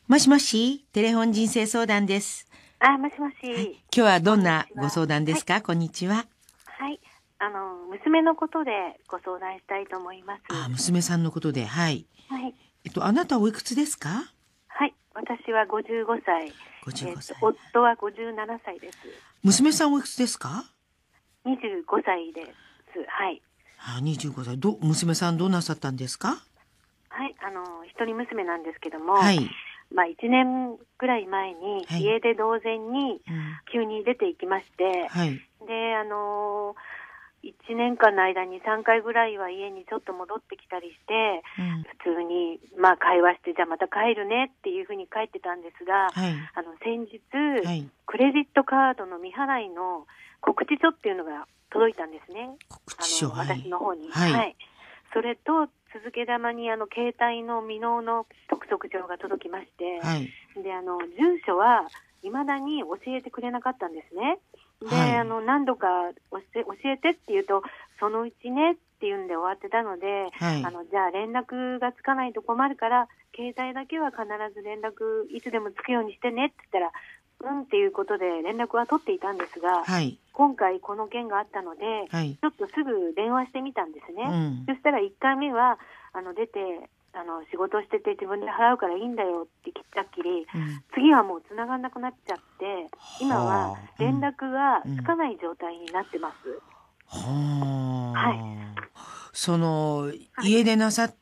もしもし、テレフォン人生相談です。 もしもし。 今日はどんなご相談ですか？こんにちは。 はい。娘のことでご相談したいと思います。 娘さんのことで、はい。 はい。 あなたはおいくつですか？ はい。私は55歳。 55歳。 夫は57歳です。 娘さんおいくつですか 25歳です。はい。 25歳。娘さんどうなさったんですか？ はい。一人娘なんですけども、 はい。 1年ぐらい前にはい家出同然に急に出て行きまして、 はい。 で、1年間の間に3回ぐらいは家にちょっと戻ってきたりして、普通に、会話して、じゃあまた帰るねっていうふうに帰ってたんですが、 はい。 先日、 はい。 クレジットカードの未払いの告知書っていうのが届いたんですね。 告知書。 私の方に。 はい。 はい。それと、続けざまに携帯の未納の督促状が届きまして、 はい。 で、住所は未だに教えてくれなかったんですね。で、 はい何度か教えてって言うと、そのうちねっていうんで終わってたので、 はい。 じゃあ連絡がつかないと困るから、携帯だけは必ず連絡いつでもつくようにしてねって言ったら、っていうことで連絡は取っていたんですが、 はい。 今回この件があったので、 はい。 ちょっとすぐ電話してみたんですね。 うん。 そしたら1回目は、出て、仕事してて自分で払うからいいんだよってきっきり、次はもう繋がんなくなっちゃって、今は連絡がつかない状態になってます。はい。 家出なさって、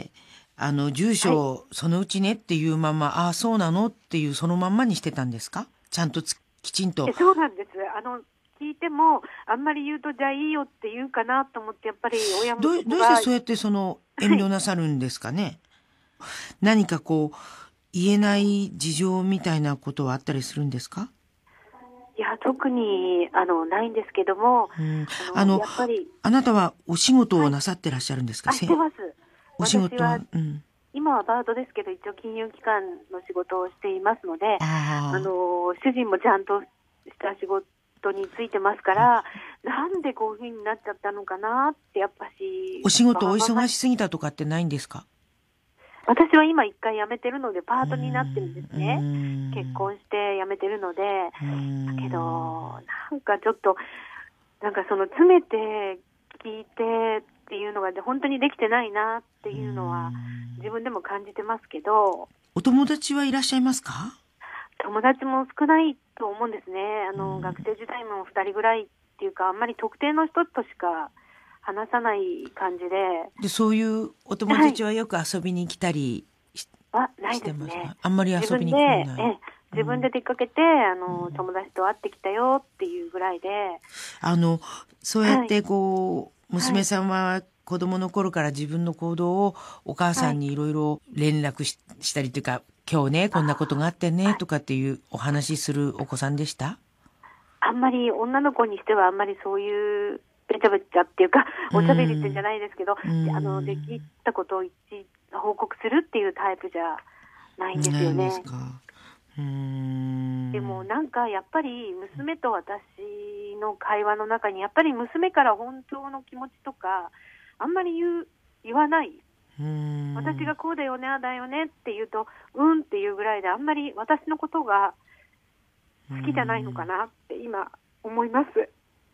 住所、そのうちねっていうまま、そうなのっていうそのまんまにしてたんですか？ちゃんときちんと。 そうなんです。聞いても、あんまり言うと、じゃあいいよって言うかなと思って、やっぱり親もどうしてそうやって遠慮なさるんですかね？何か言えない事情みたいなことはあったりするんですか？ いや、特に、ないんですけども、やっぱり。 あなたはお仕事をなさってらっしゃるんですか？ してます。 お仕事は、 今はパートですけど、一応金融機関の仕事をしていますので、主人もちゃんとした仕事についてますから、なんでこういう風になっちゃったのかなって、やっぱし。 お仕事お忙しすぎたとかってないんですか？ 私は今一回辞めてるのでパートになってるんですね。結婚して辞めてるので。だけど、なんかちょっと、その詰めて聞いてっていうのが本当にできてないなっていうのは自分でも感じてますけど。 お友達はいらっしゃいますか？ 友達も少ないと思うんですね。学生時代も2人ぐらいっていうか、あんまり特定の人としか話さない感じで。 そういうお友達はよく遊びに来たりないですね。 あんまり遊びに来ない。 自分で出かけて、友達と会ってきたよっていうぐらいで。 そうやって娘さんは子供の頃から自分の行動をお母さんにいろいろ連絡したりというか、今日ね、こんなことがあってね、とかっていうお話しするお子さんでした？ あんまり女の子にしてはあんまりそういうべちゃべちゃっていうか、おしゃべりってんじゃないですけど、できたことを報告するっていうタイプじゃないんですよね。 ないんですか。 でもやっぱり娘と私の会話の中にやっぱり娘から本当の気持ちとかあんまり言わない。私がこうだよね、あだよねって言うとっていうぐらいで、あんまり私のことが好きじゃないのかなって今思います。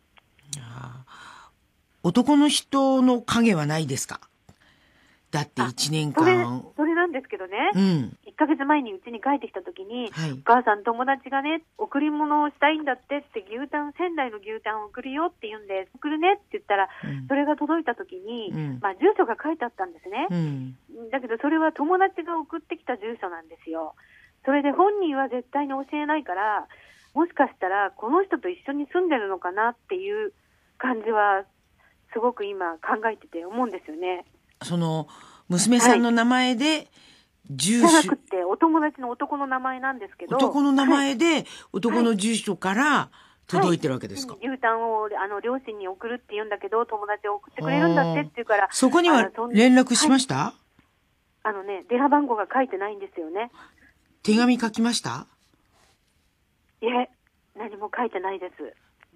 男の人の影はないですか？だって1年間。 それなんですけどね、1ヶ月前にうちに帰ってきた時に、お母さん友達がね、贈り物をしたいんだって仙台の牛タンを送るよって言うんで、送るねって言ったら、それが届いた時に、住所が書いてあったんですね。だけどそれは友達が送ってきた住所なんですよ。それで本人は絶対に教えないから、もしかしたらこの人と一緒に住んでるのかなっていう感じはすごく今考えてて思うんですよね。 その娘さんの名前で住所、 じゃなくてお友達の男の名前なんですけど、 男の名前で男の住所から届いてるわけですか？ 牛タンを両親に送るって言うんだけど、友達を送ってくれるんだってって言うから、 そこには連絡しました？ 電話番号が書いてないんですよね。 手紙書きました？ いえ、何も書いてないです。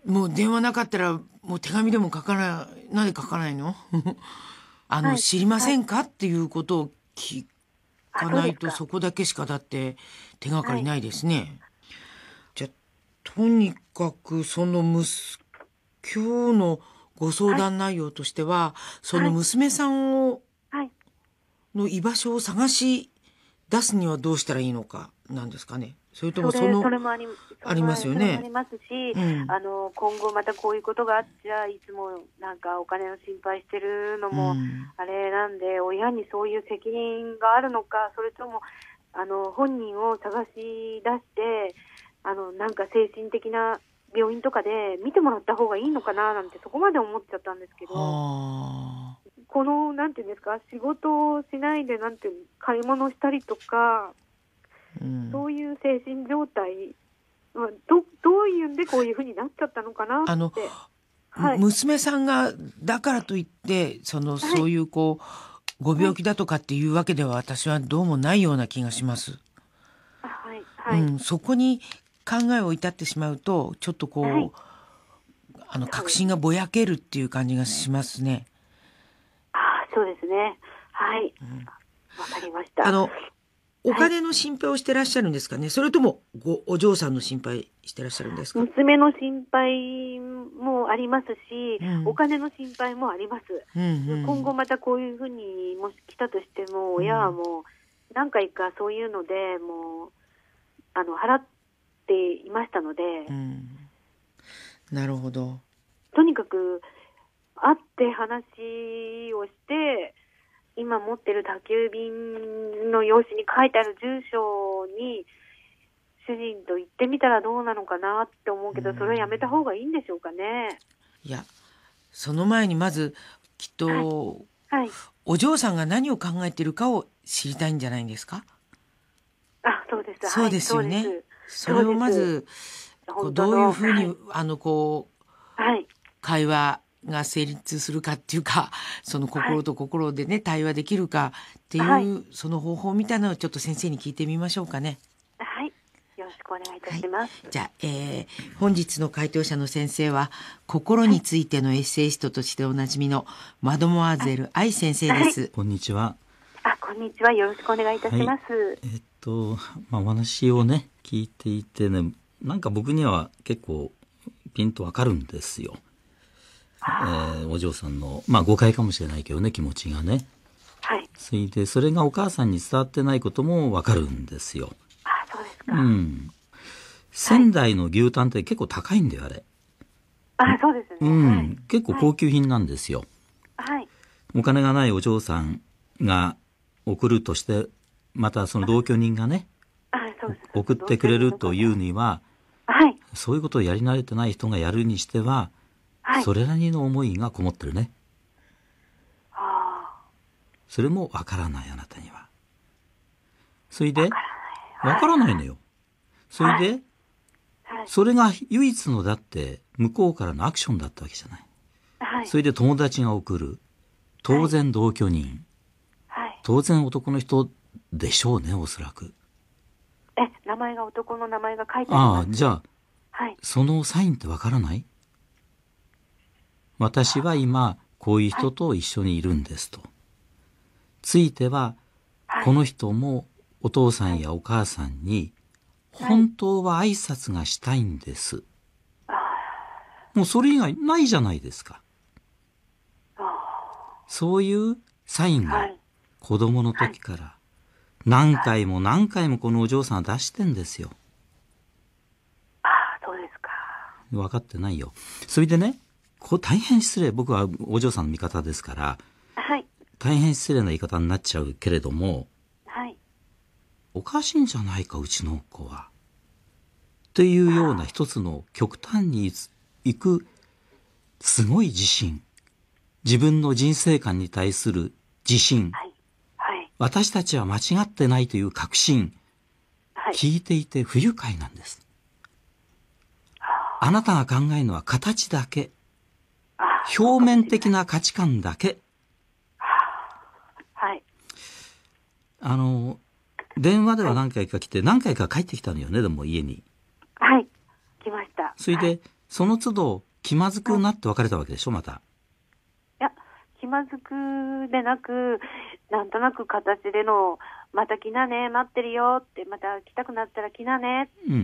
もう電話なかったらもう手紙でも書かない、なんで書かないの？知りませんかっていうことをかないと、そこだけしかだって手がかりないですね。じゃあ、とにかくその今日のご相談内容としては、その娘さんの居場所を探し出すにはどうしたらいいのかなんですかね。それともそれもありますよね。それもありますし、今後またこういうことがあっちゃ、いつもなんかお金の心配してるのもあれなんで、親にそういう責任があるのか、それとも本人を探し出してなんか精神的な病院とかで見てもらった方がいいのかななんて、そこまで思っちゃったんですけど、このなんていうんですか、仕事をしないでなんて買い物したりとか、そういう精神状態、どういうんでこういうふうになっちゃったのかなって。 娘さんがだからといってそういうご病気だとかっていうわけでは私はどうもないような気がします。そこに考えを至ってしまうとちょっと確信がぼやけるっていう感じがしますね。 そうですね。はい。わかりました。 お金の心配をしてらっしゃるんですかね。それともお嬢さんの心配してらっしゃるんですか。 娘の心配もありますし、お金の心配もあります。今後またこういうふうにもし来たとしても、親はもう何回かそういうのでもう払っていましたので、 なるほど。 とにかく会って話をして、今持ってる宅急便の用紙に書いてある住所に主人と行ってみたらどうなのかなって思うけど、それはやめた方がいいんでしょうかね。 いや、その前にまずきっと、お嬢さんが何を考えているかを知りたいんじゃないんですか。 そうです。 そうですよね。それをまずどういうふうに会話が成立するかっていうか、その心と心でね、対話できるかっていう、その方法みたいなのをちょっと先生に聞いてみましょうかね。 はい。よろしくお願いいたします。 じゃあ、本日の回答者の先生は、心についてのエッセイストとしておなじみのマドモアゼル愛先生です。 こんにちは。 こんにちは。よろしくお願いいたします。 お話をね、聞いていてね、なんか僕には結構ピンとわかるんですよ。お嬢さんの誤解かもしれないけどね、気持ちがね。それがお母さんに伝わってないこともわかるんですよ。 そうですか。 仙台の牛タンって結構高いんだよ、あれ。 そうですね。 結構高級品なんですよ。お金がないお嬢さんが送るとして、またその同居人がね、送ってくれるというには、そういうことをやり慣れてない人がやるにしては、それなりの思いがこもってるね。それもわからない、あなたには。それでわからないのよ。それで、それが唯一のだって向こうからのアクションだったわけじゃない。それで友達が送る、当然同居人、当然男の人でしょうね、おそらく。 男の名前が書いてあります。 じゃあ、そのサインってわからない？私は今こういう人と一緒にいるんですと。ついては、この人もお父さんやお母さんに本当は挨拶がしたいんです。もうそれ以外ないじゃないですか。そういうサインが子供の時から何回も何回もこのお嬢さんは出してんですよ。 そうですか。 分かってないよ。それでね、大変失礼、僕はお嬢さんの味方ですから、大変失礼な言い方になっちゃうけれども、おかしいんじゃないか、うちの子は。っていうような一つの極端に行くすごい自信。自分の人生観に対する自信。私たちは間違ってないという確信。聞いていて不愉快なんです。あなたが考えるのは形だけ。表面的な価値観だけ。電話では何回か来て、何回か帰ってきたのよね、でも家に。 来ました。 それで、その都度気まずくなって別れたわけでしょ、また。 いや、気まずくでなく、なんとなく形での、 また来なね、待ってるよって、また来たくなったら来なねって言って、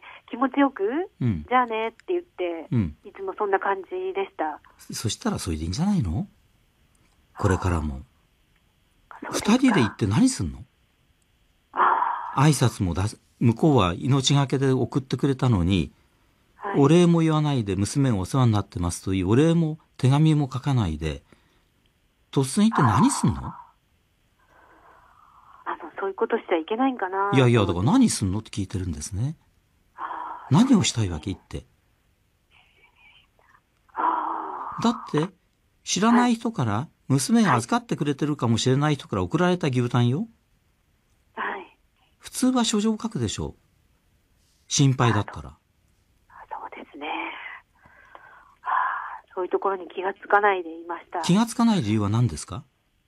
気持ちよく、じゃあねって言って、いつもそんな感じでした。 そしたらそれでいいんじゃないの？これからも。二人で行って何すんの？挨拶も向こうは命がけで送ってくれたのに、お礼も言わないで、娘がお世話になってますというお礼も手紙も書かないで、突然行って何すんの？ そういうことしちゃいけないんかな。 いやいや、だから何すんのって聞いてるんですね。何をしたいわけ？言って。だって、知らない人から、娘が預かってくれてるかもしれない人から送られた牛タンよ。普通は書状を書くでしょう。心配だったら。 そうですね。そういうところに気がつかないでいました。 気がつかない理由は何ですか？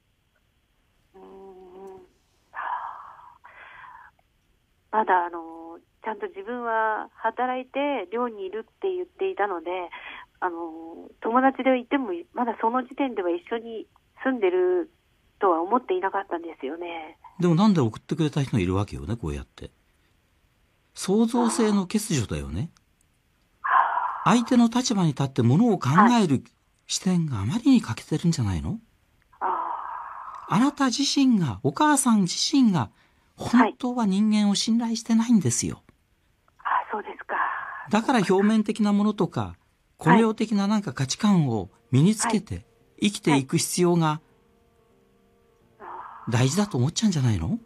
まだちゃんと自分は働いて寮にいるって言っていたので、友達でいてもまだその時点では一緒に住んでるとは思っていなかったんですよね。 でもなんで送ってくれた人がいるわけよね、こうやって。創造性の欠如だよね。相手の立場に立ってものを考える視点があまりに欠けてるんじゃないの？あなた自身が、お母さん自身が本当は人間を信頼してないんですよ。 そうですか。 だから表面的なものとか、この世的ななんか価値観を身につけて生きていく必要が大事だと思っちゃうんじゃないの？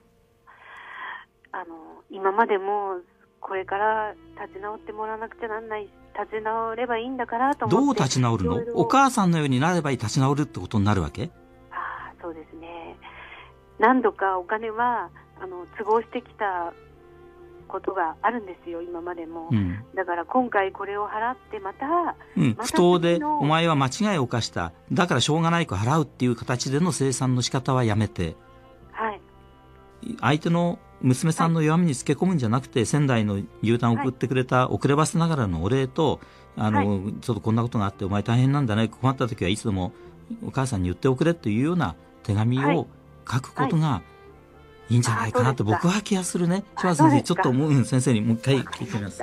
今までもこれから立ち直ってもらわなくちゃなんない、立ち直ればいいんだからと思って。 どう立ち直るの？お母さんのようになれば立ち直るってことになるわけ？ そうですね。何度かお金は都合してきたことがあるんですよ、今までも。だから今回これを払ってまた、 不当でお前は間違いを犯した、だからしょうがないく払うっていう形での清算の仕方はやめて、相手の娘さんの弱みにつけ込むんじゃなくて、仙台の牛タンを送ってくれた遅ればせながらのお礼と、ちょっとこんなことがあってお前大変なんだね、困った時はいつでもお母さんに言っておくれというような手紙を書くことがいいんじゃないかなと僕は気がするね。柴田先生、ちょっと先生にもう一回聞いてみます。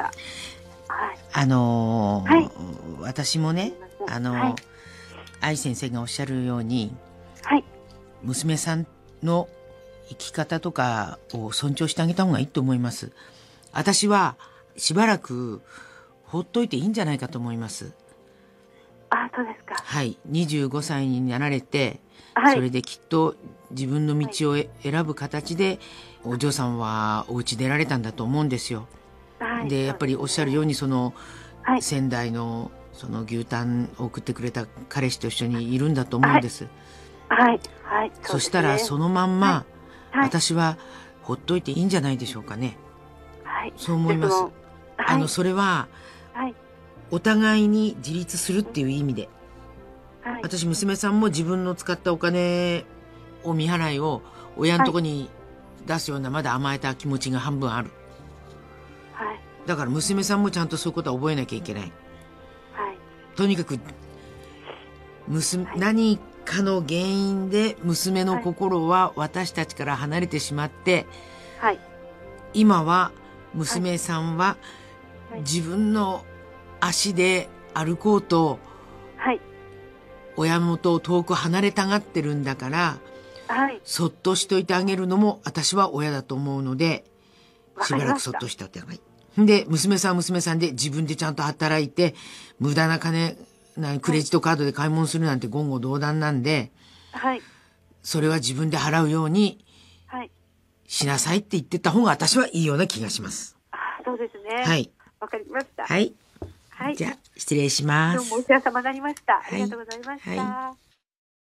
私もね、愛先生がおっしゃるように、娘さんの生き方とかを尊重してあげた方がいいと思います。私はしばらく放っといていいんじゃないかと思います。 そうですか。 はい、25歳になられて、それできっと自分の道を選ぶ形でお嬢さんはお家出られたんだと思うんですよ。でやっぱりおっしゃるように仙台のその牛タンを送ってくれた彼氏と一緒にいるんだと思うんです。そしたらそのまんま、私はほっといていいんじゃないでしょうかね。そう思います。それは、お互いに自立するっていう意味で、私娘さんも自分の使ったお金を未払いを親のとこに出すようなまだ甘えた気持ちが半分ある。だから娘さんもちゃんとそういうことは覚えなきゃいけない。とにかく何かの原因で娘の心は私たちから離れてしまって、今は娘さんは自分の足で歩こうと、親元を遠く離れたがってるんだから、そっとしといてあげるのも私は親だと思うので、しばらくそっとしておいてあげる。で、娘さんは娘さんで自分でちゃんと働いて、無駄な金、クレジットカードで買い物するなんて言語道断なんで、それは自分で払うようにしなさいって言ってた方が私はいいような気がします。 そうですね。わかりました。 じゃあ、失礼します。 どうもお世話様になりました。ありがとうございました。